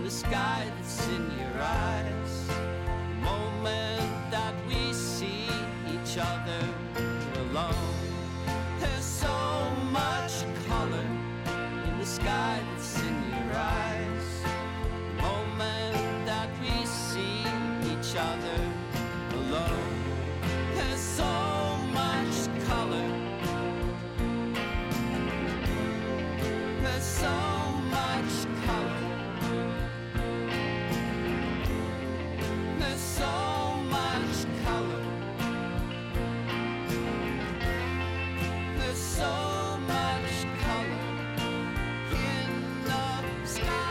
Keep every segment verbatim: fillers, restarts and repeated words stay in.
the sky that's in your eyes. The moment that we see each other alone. There's so much color in the sky that's in your eyes. The moment that we see each other alone. There's so much color. There's so much color. There's so much color. There's so much color in the sky.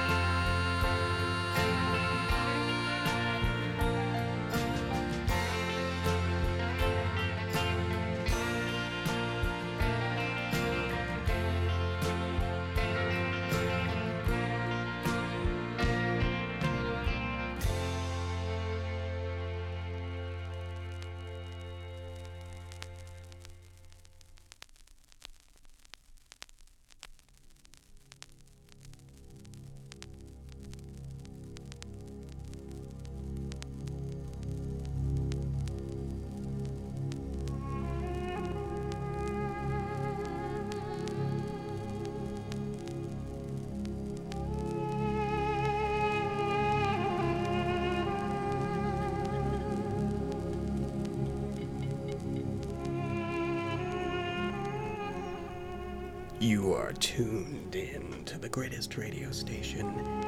You are tuned in to the greatest radio station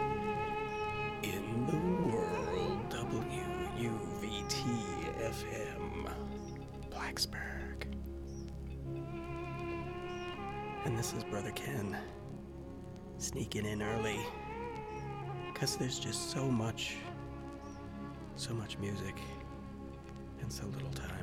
in the world, W U V T F M, Blacksburg. And this is Brother Ken, sneaking in early, because there's just so much, so much music, and so little time.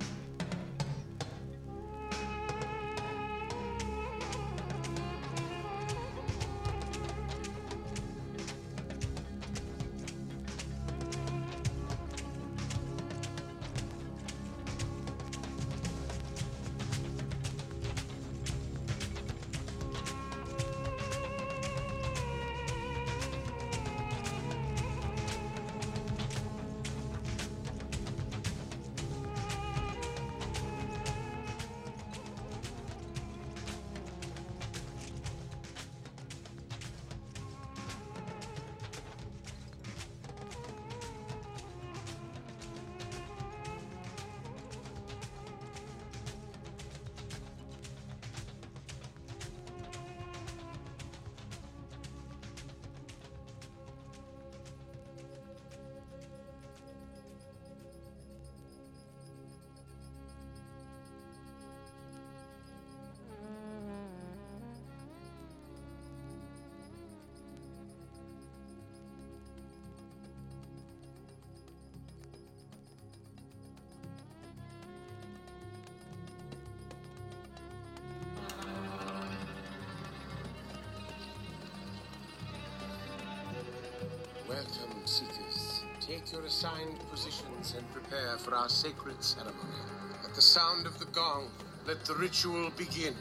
Welcome, seekers. Take your assigned positions and prepare for our sacred ceremony. At the sound of the gong, let the ritual begin.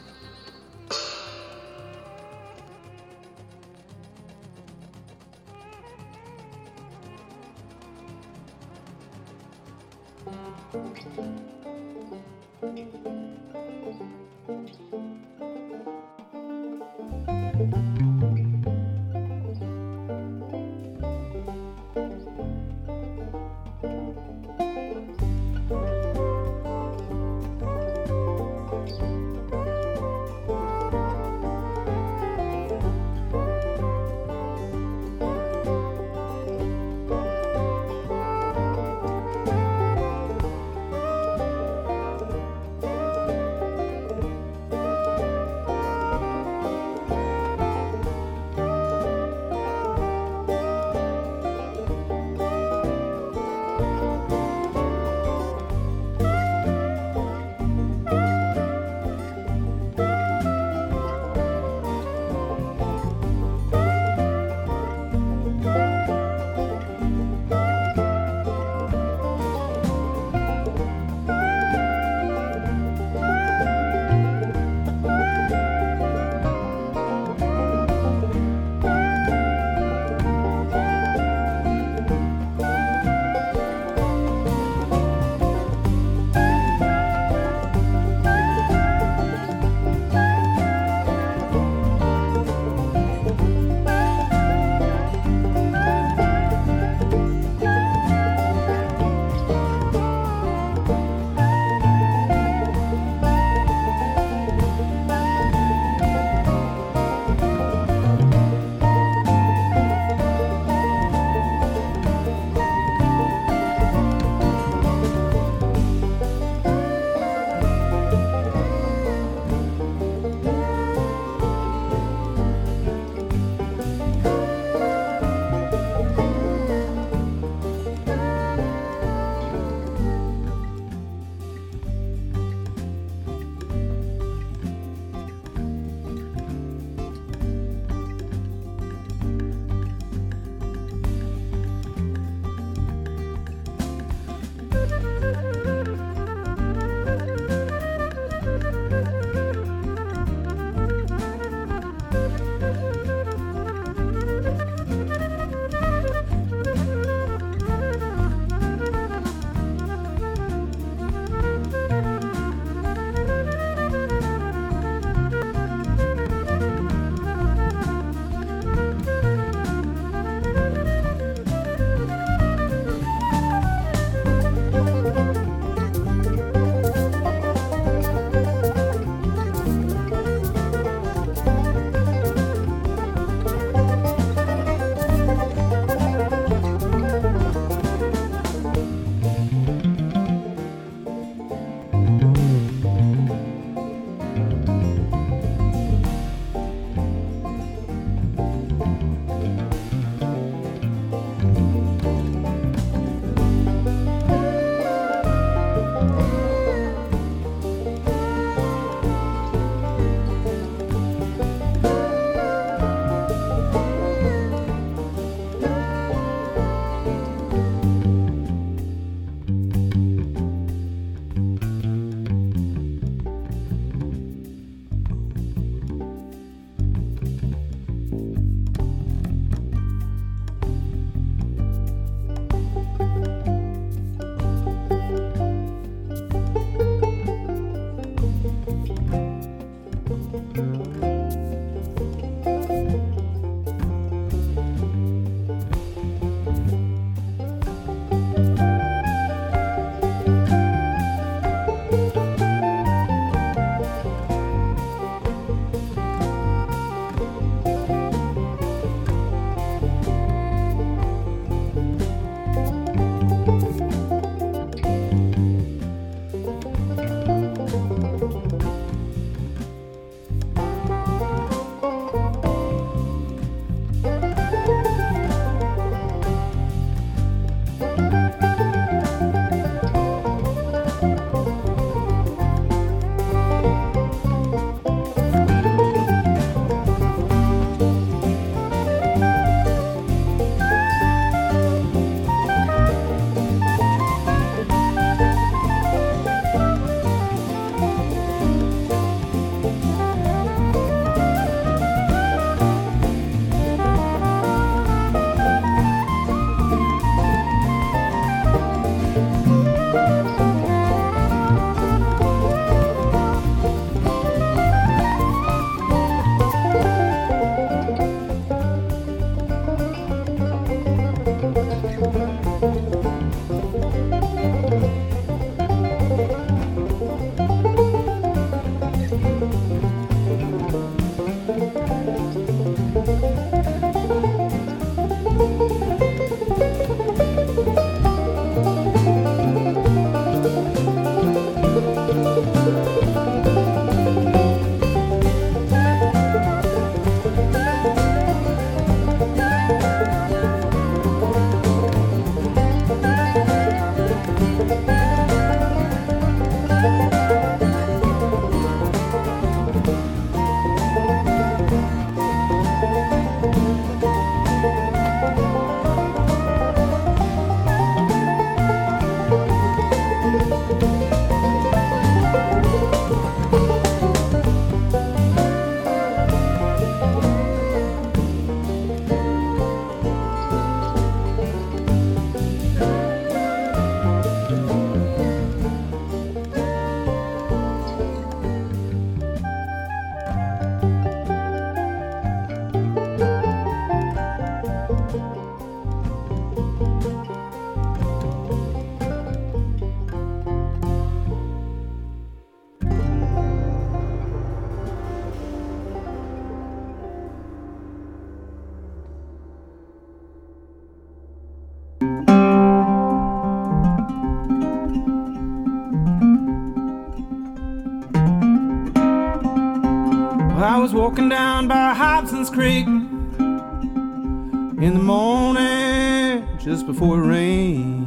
I was walking down by Hobson's Creek in the morning just before it rained.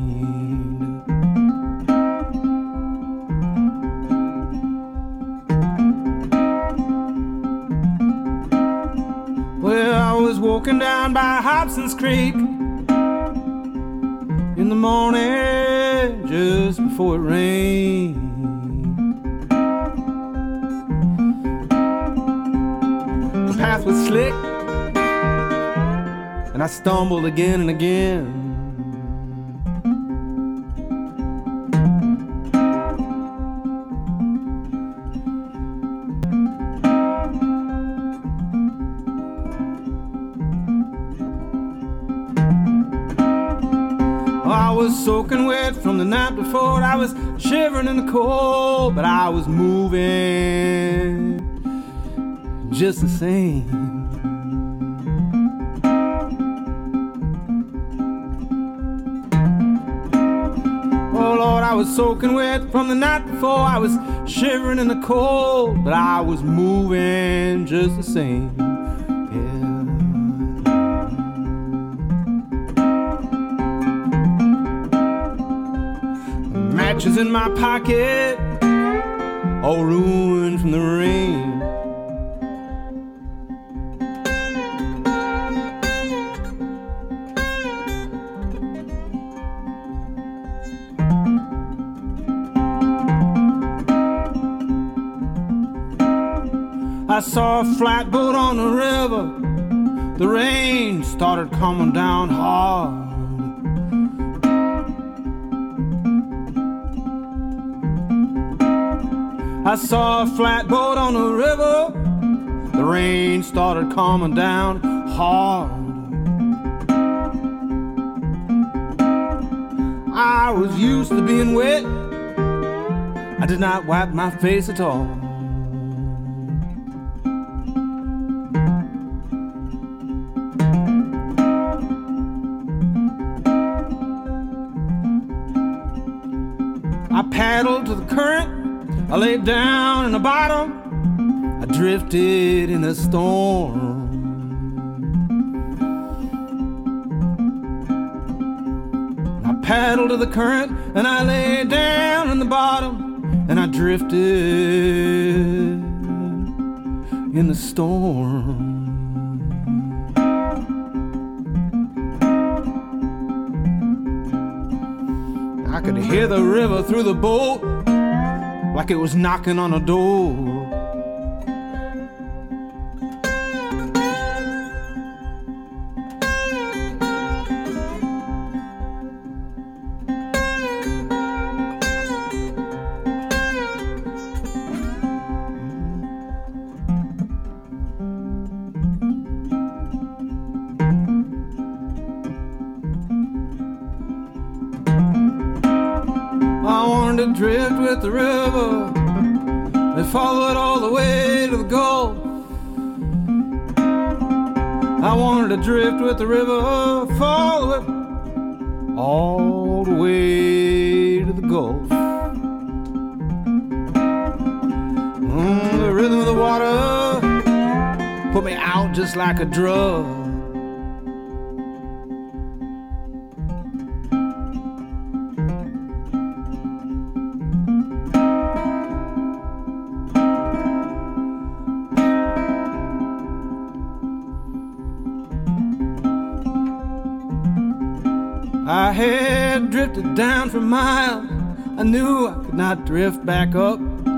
Well, I was walking down by Hobson's Creek in the morning just before it rained. The path was slick and I stumbled again and again. I was soaking wet from the night before. I was shivering in the cold, but I was moving just the same. Oh Lord, I was soaking wet from the night before. I was shivering in the cold, but I was moving just the same. Matches in my pocket, all ruined from the rain. I saw a flatboat on the river. The rain started coming down hard. I saw a flatboat on the river. The rain started coming down hard. I was used to being wet. I did not wipe my face at all. I paddled to the current. I laid down in the bottom, I drifted in the storm. I paddled to the current and I laid down in the bottom and I drifted in the storm. I could hear the river through the boat like it was knocking on a door. I wanted to drift with the river and follow it all the way to the Gulf. I wanted to drift with the river, follow it all the way to the Gulf. Mm, the rhythm of the water put me out just like a drug. I had drifted down for miles. I knew I could not drift back up.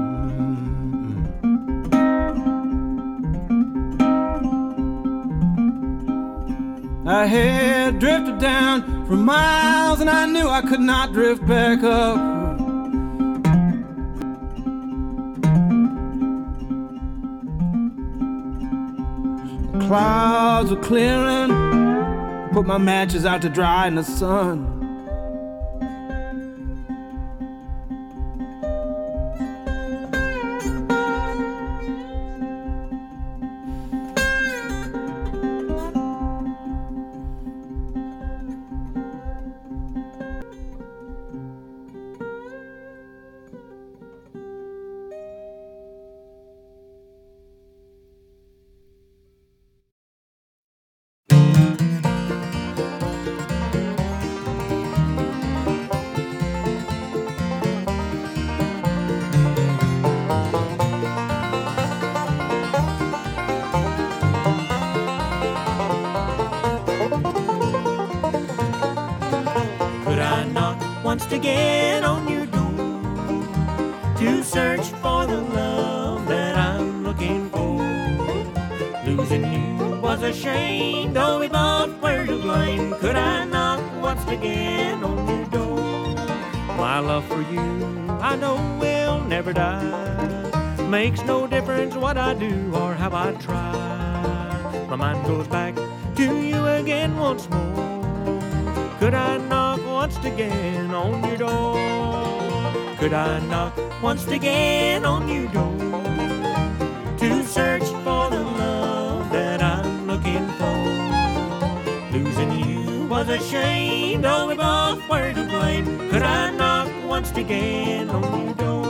I had drifted down for miles and I knew I could not drift back up. The clouds were clearing. Put my matches out to dry in the sun. wants to get on your door to search for the love that I'm looking for. Losing you was a shame, though we both were to blame. Could I knock once again on your door? My love for you, I know will never die. Makes no difference what I do or how I try. My mind goes back to you again once more. Could I knock once again on your door? Could I knock once again on your door to search for the love that I'm looking for? Losing you was a shame, though we both were to blame. Could I knock once again on your door?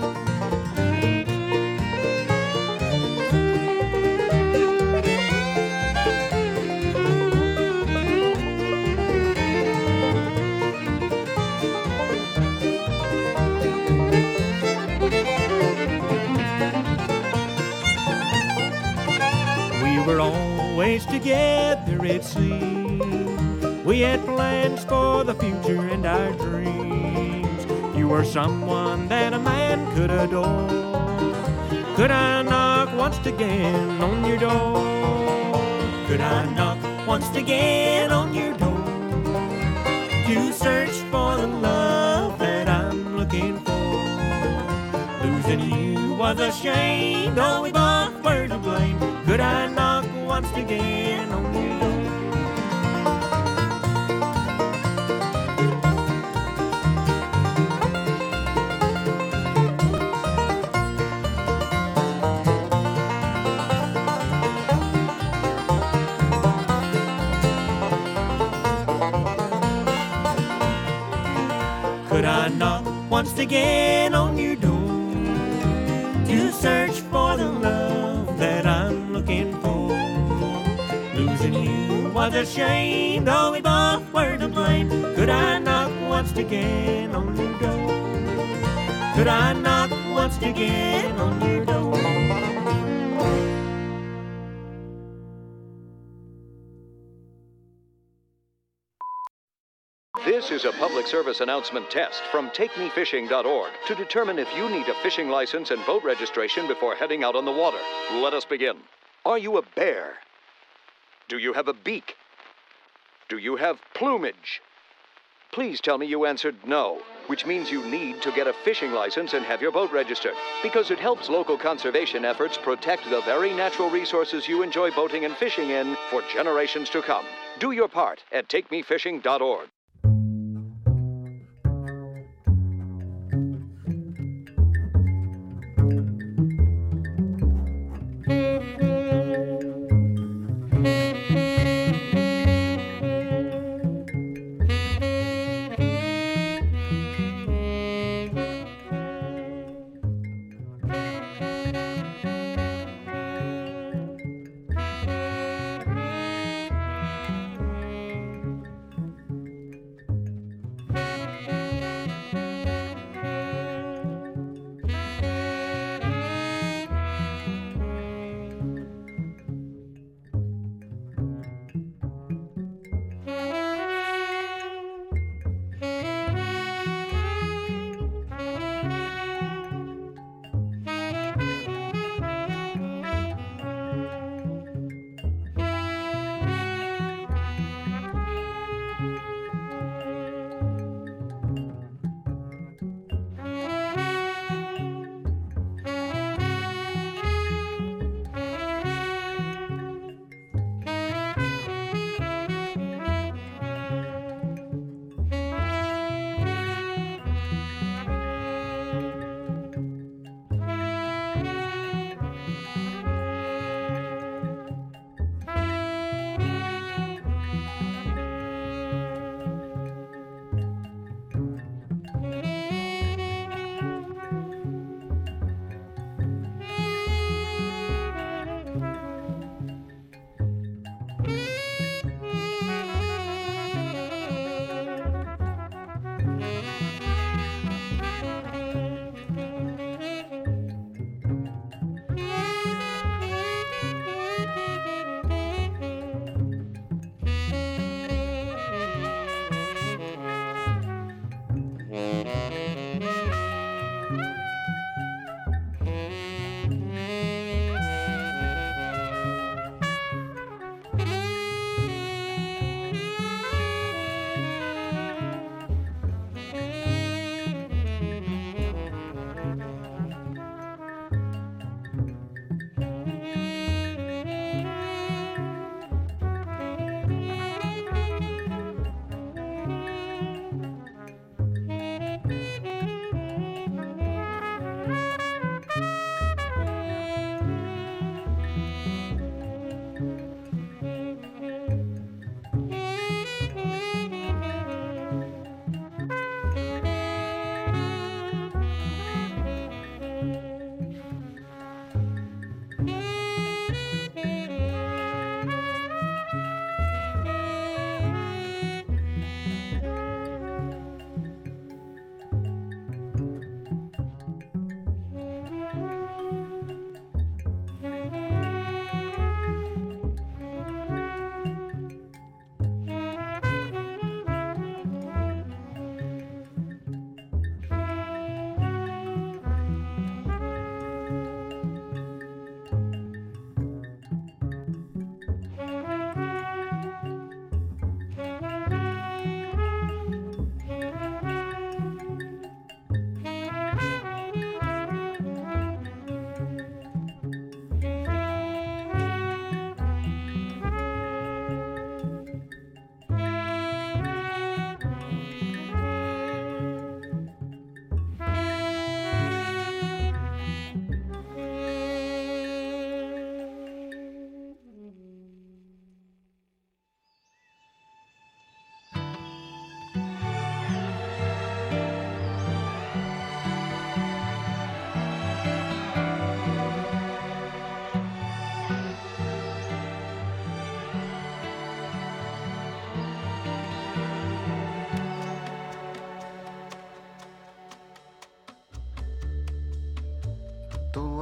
We were always together, it seemed. We had plans for the future and our dreams. You were someone that a man could adore. Could I knock once again on your door? Could I knock once again on your door to search for the love that I'm looking for? Losing you was a shame, though we both were to blame. Could I knock once again on your door? Could I knock once again on your door to search for the love that I'm looking for? Losing you was a shame, though we both were to blame. Could I knock once again on your door? Could I knock once again on your door? This is a public service announcement test from take me fishing dot org to determine if you need a fishing license and boat registration before heading out on the water. Let us begin. Are you a bear? Do you have a beak? Do you have plumage? Please tell me you answered no, which means you need to get a fishing license and have your boat registered, because it helps local conservation efforts protect the very natural resources you enjoy boating and fishing in for generations to come. Do your part at take me fishing dot org.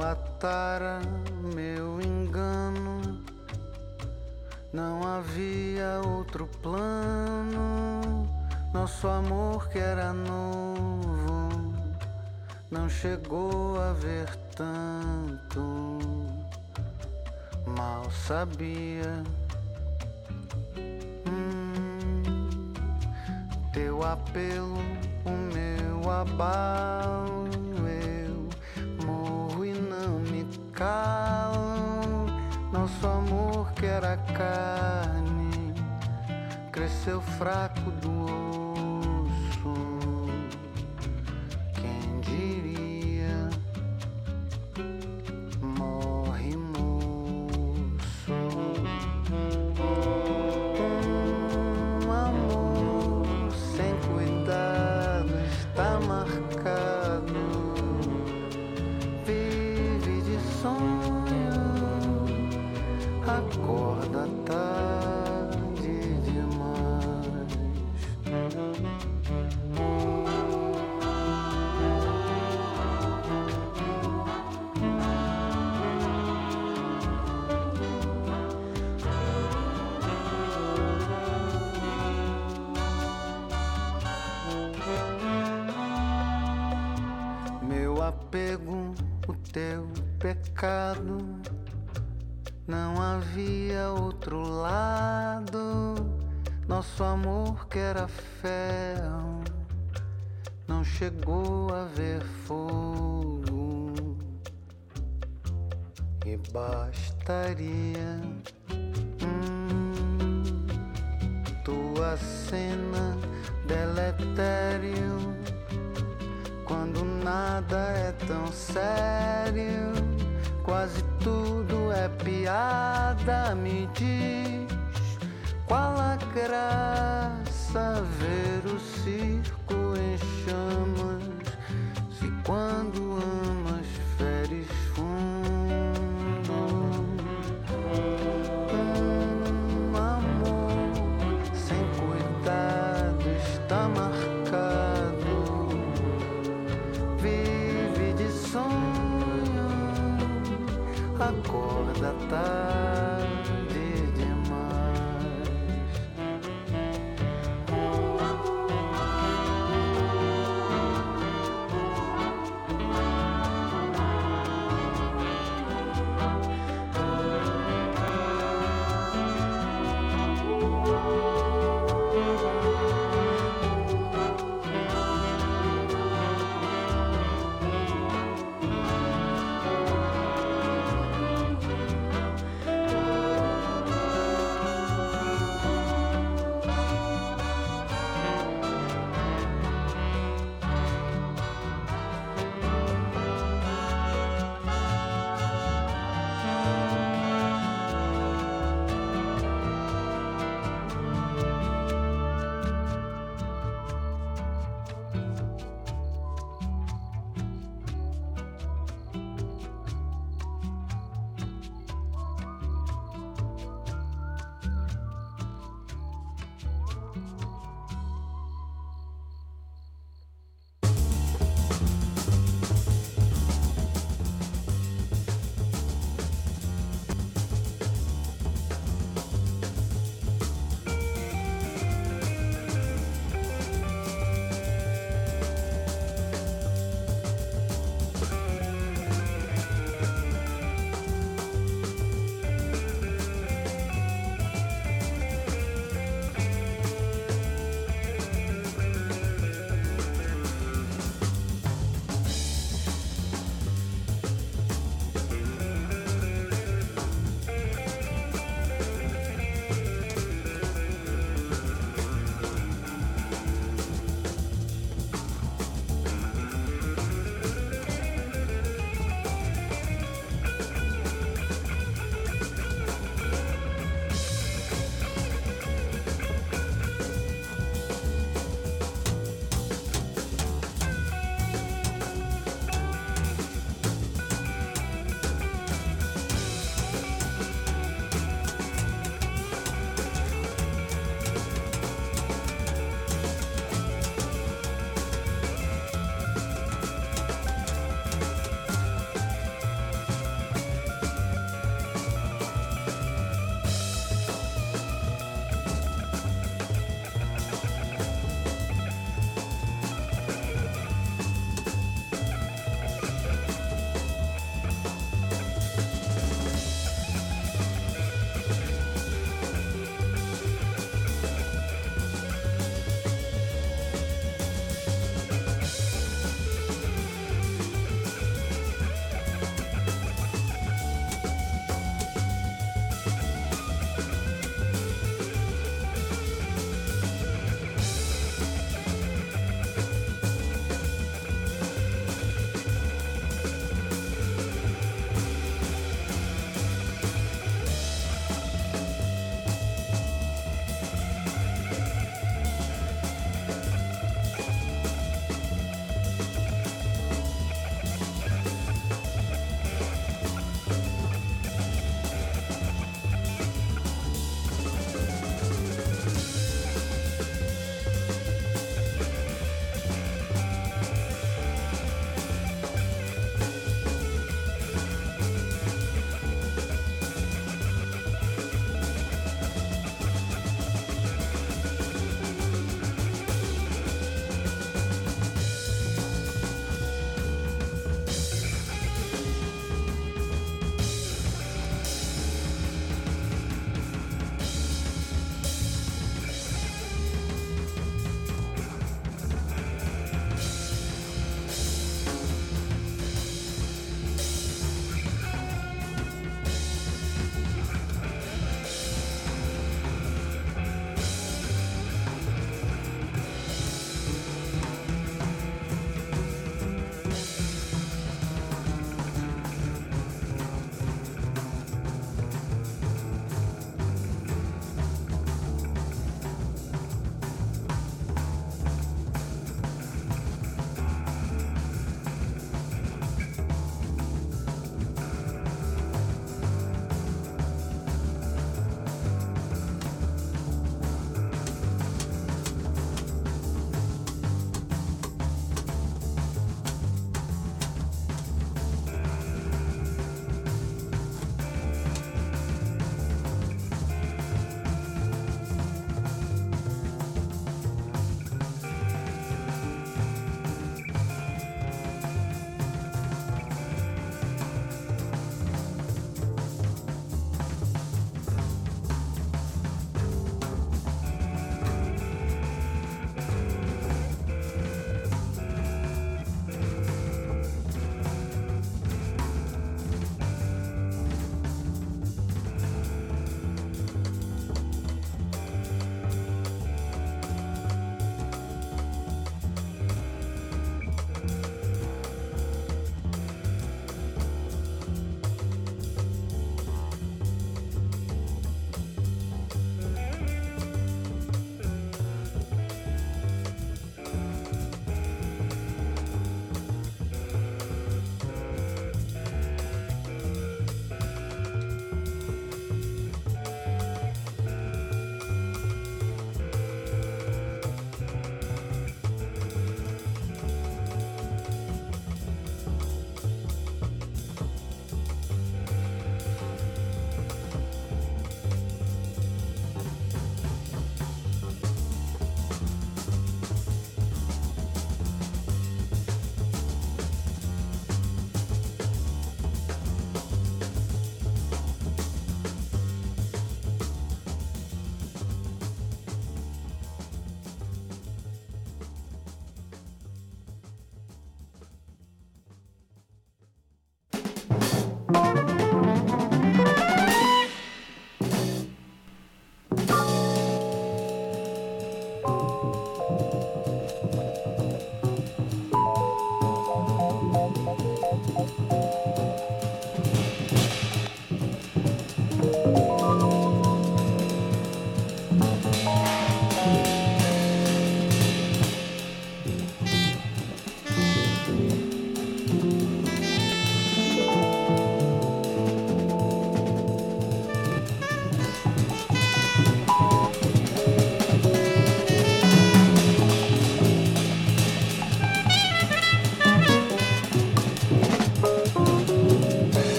Tua tara, meu engano, não havia outro plano. Nosso amor que era novo não chegou a ver tanto. Mal sabia hum, teu apelo, o meu abalo. Eu morro e não me calo. Nosso amor que era carne cresceu fraco do osso. Quem diria, morre moço. Um amor sem cuidado está marcado. Vive de sonho, acorda tarde demais. Meu apego, o teu pecado, não havia outro lado. Nosso amor que era ferro não chegou a ver fogo. E bastaria hum, tua cena deletério, quando nada é tão sério. Quase tudo é piada. Me diz qual a graça ver o circo em chamas, se quando amas feres fundo. Um amor sem cuidado está marcado. Vive de sonho, acorda tarde demais.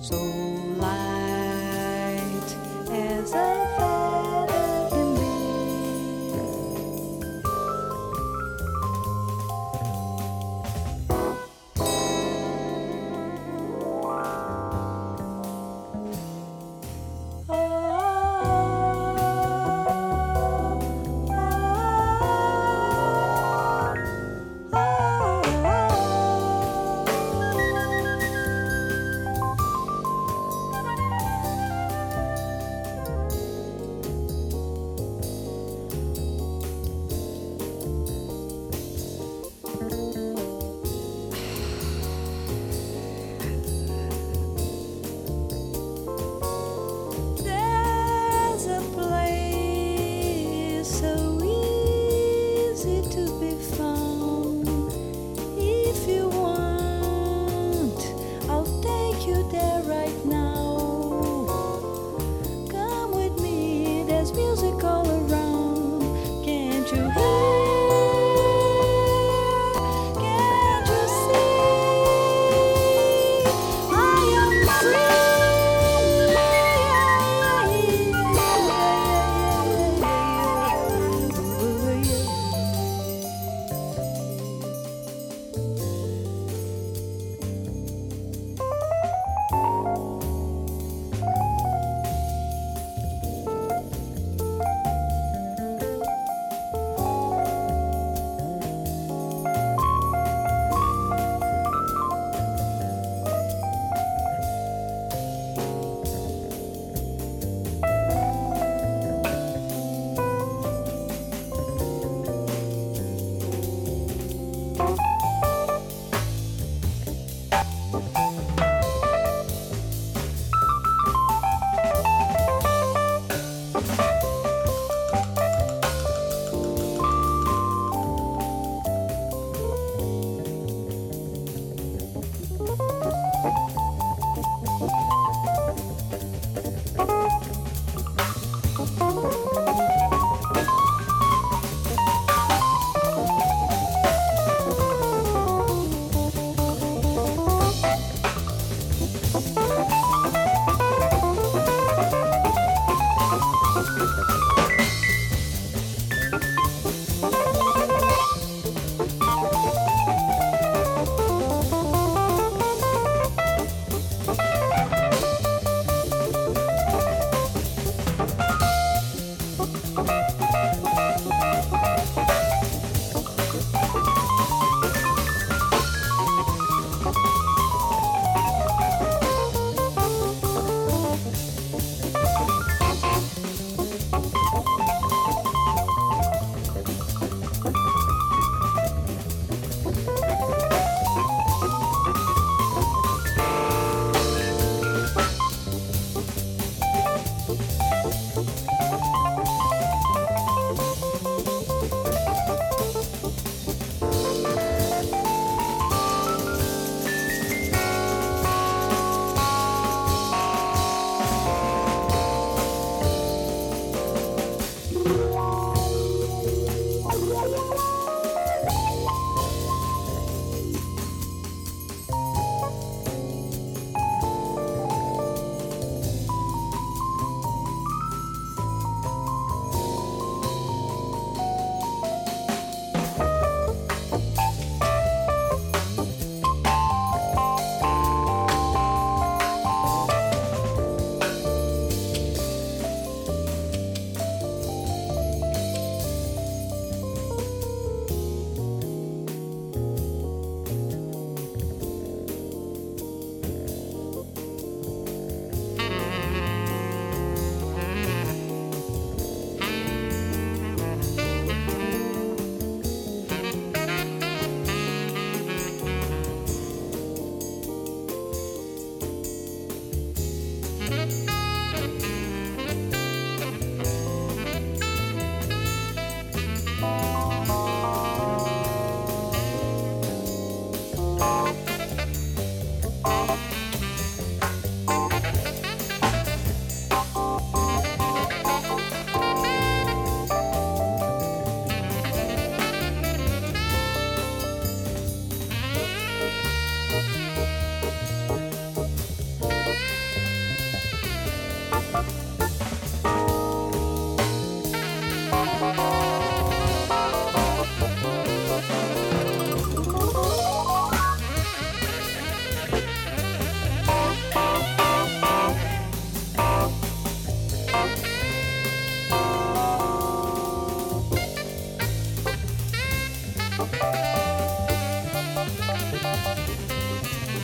so light as a feather can be.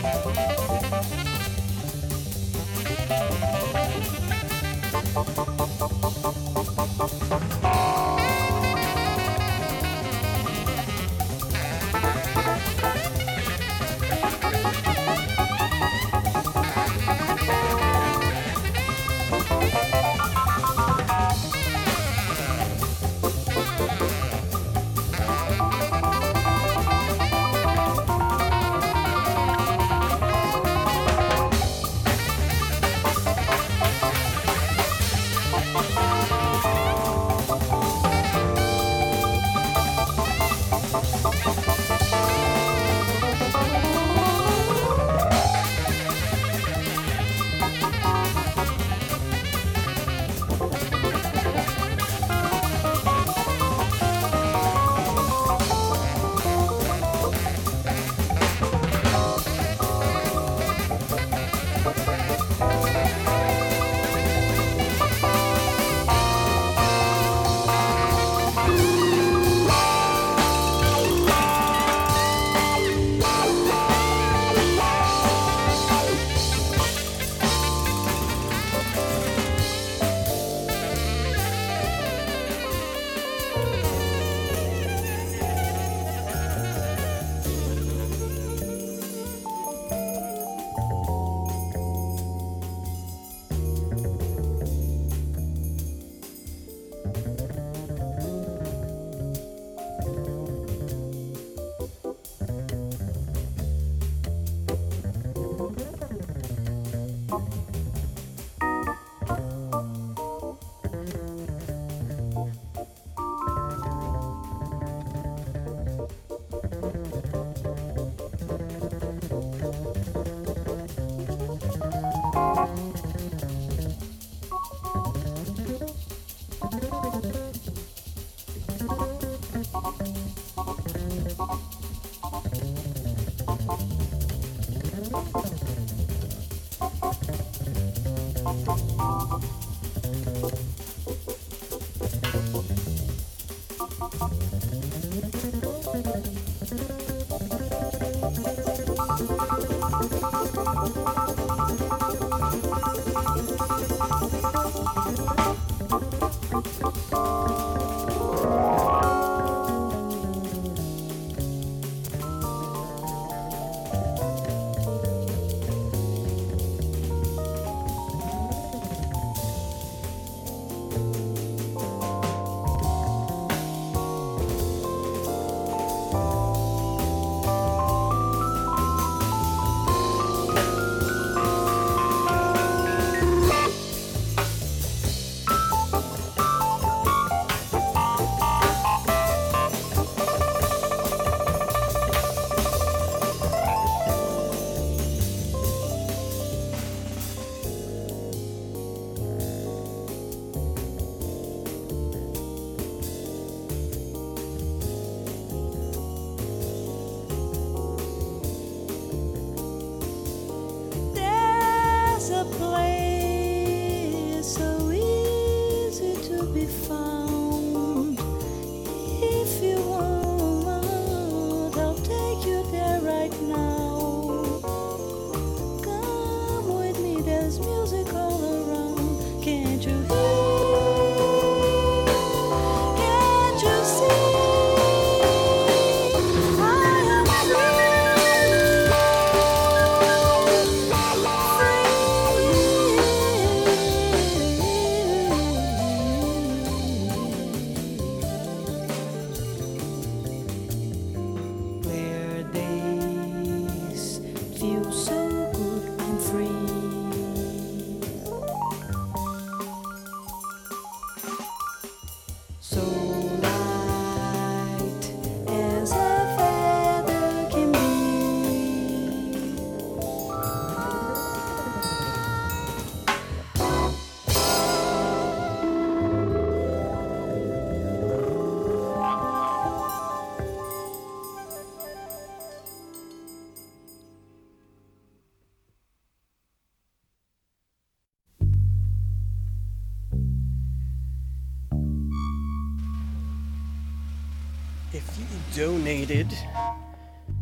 If you donated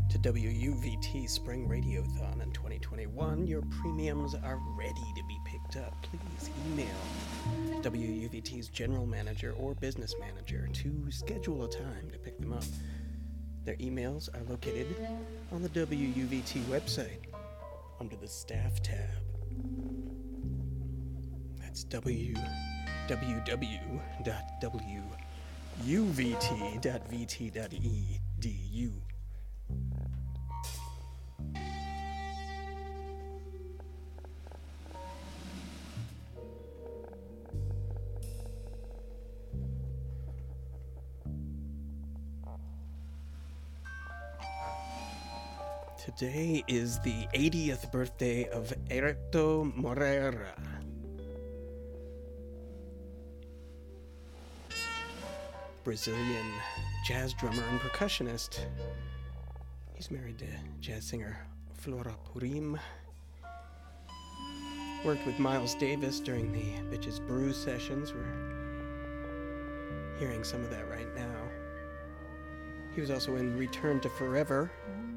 to W U V T Spring Radiothon in twenty twenty-one. Your premiums are ready to be picked up. Please email W U V T's general manager or business manager to schedule a time to pick them up. Their emails are located on the W U V T website under the staff tab. That's w w w dot w u v t dot v t dot e d u. Today is the eightieth birthday of Herto Moreira. Brazilian jazz drummer and percussionist. He's married to jazz singer Flora Purim. Worked with Miles Davis during the Bitches Brew sessions. We're hearing some of that right now. He was also in Return to Forever.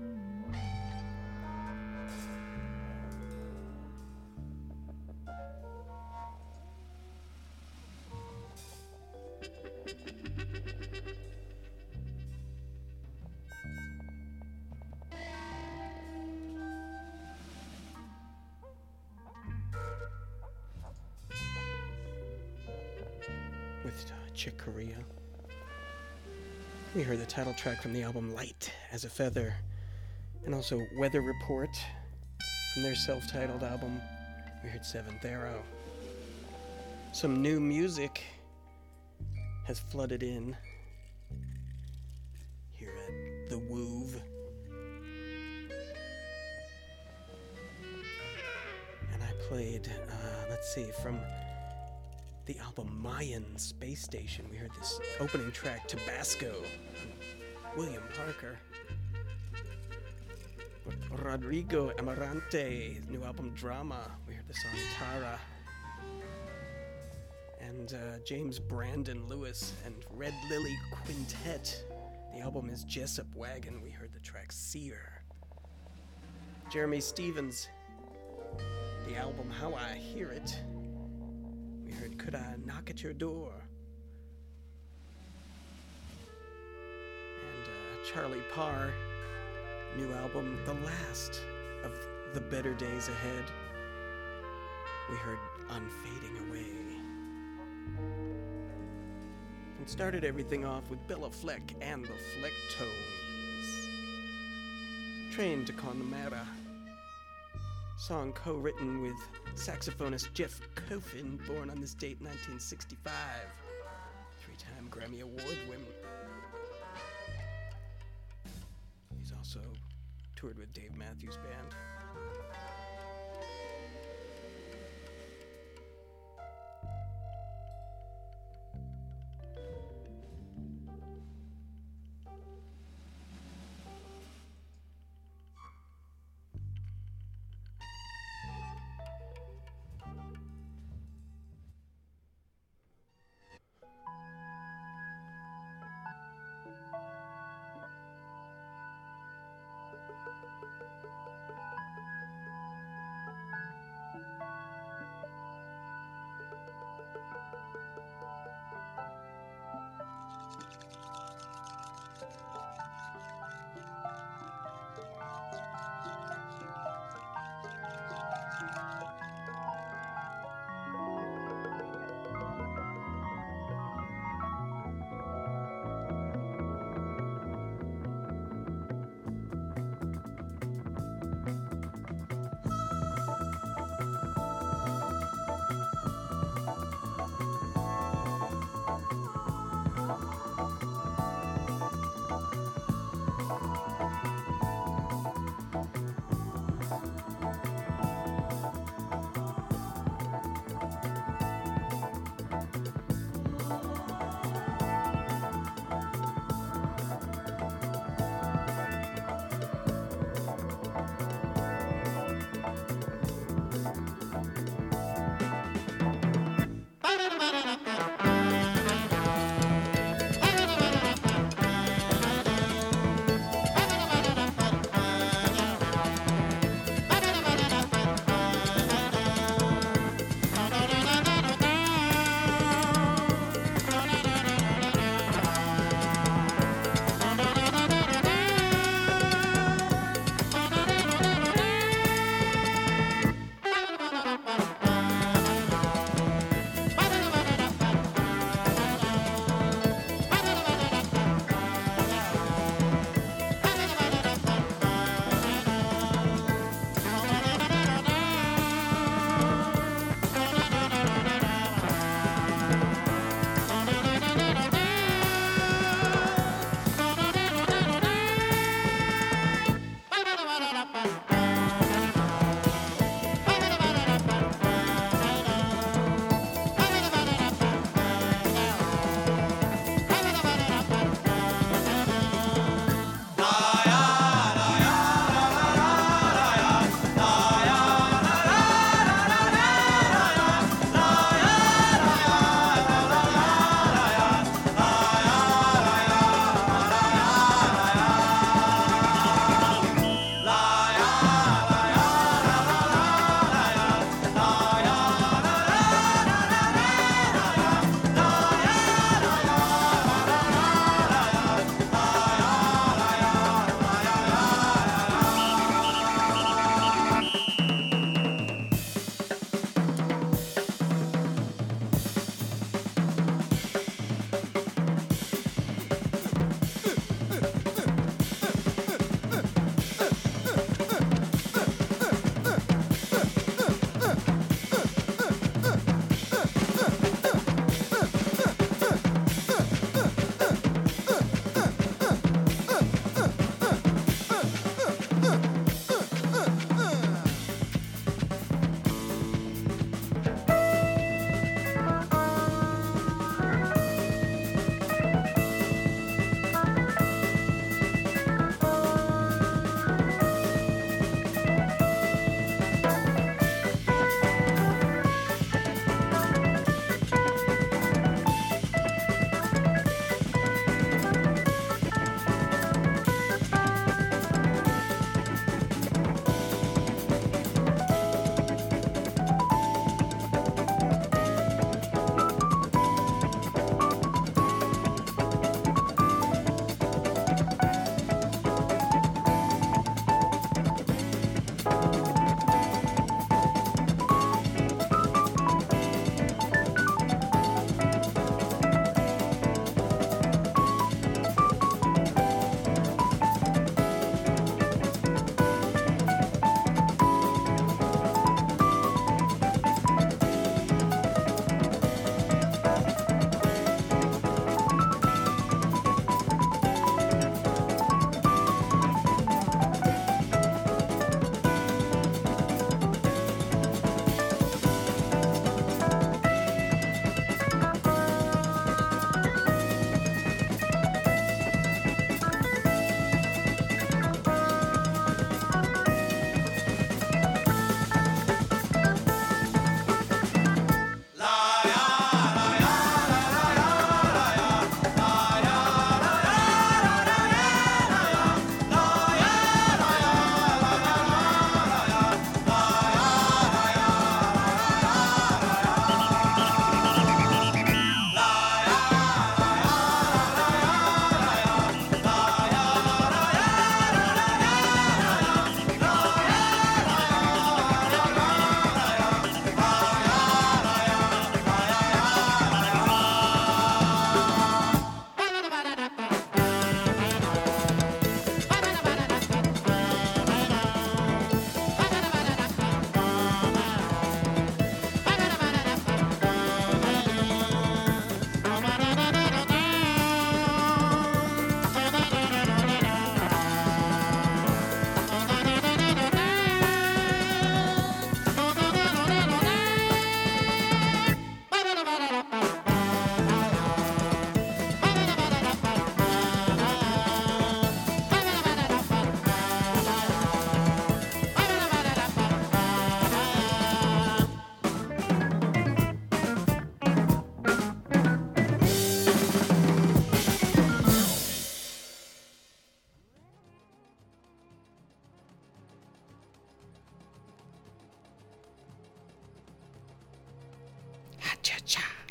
With uh, Chick Corea. We heard the title track from the album Light as a Feather, and also Weather Report from their self-titled album. We heard Seventh Arrow. Some new music has flooded in here at the Woov. And I played, uh, let's see, from the album Mayan Space Station. We heard this opening track, Tabasco, from William Parker. Rodrigo Amarante, his new album Drama. We heard the song Tara. And uh, James Brandon Lewis and Red Lily Quintet. The album is Jessup Wagon. We heard the track Seer. Jeremy Stevens, the album How I Hear It. We heard Could I Knock at Your Door? And uh, Charlie Parr, new album The Last of the Better Days Ahead. We heard Unfading Away. And started everything off with Bella Fleck and the Flecktones. Train to Connemara. Song co-written with saxophonist Jeff Coffin, born on this date, nineteen sixty-five. Three-time Grammy Award winner. He's also toured with Dave Matthews Band.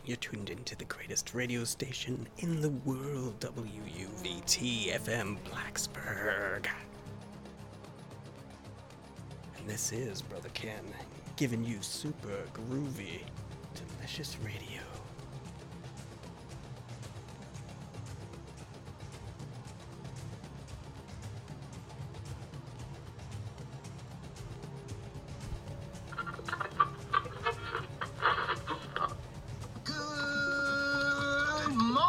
You're tuned into the greatest radio station in the world, W U V T F M Blacksburg. And this is Brother Ken, giving you super groovy, delicious radio.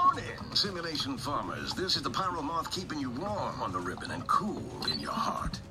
Simulation farmers, this is the Pyromoth keeping you warm on the ribbon and cool in your heart.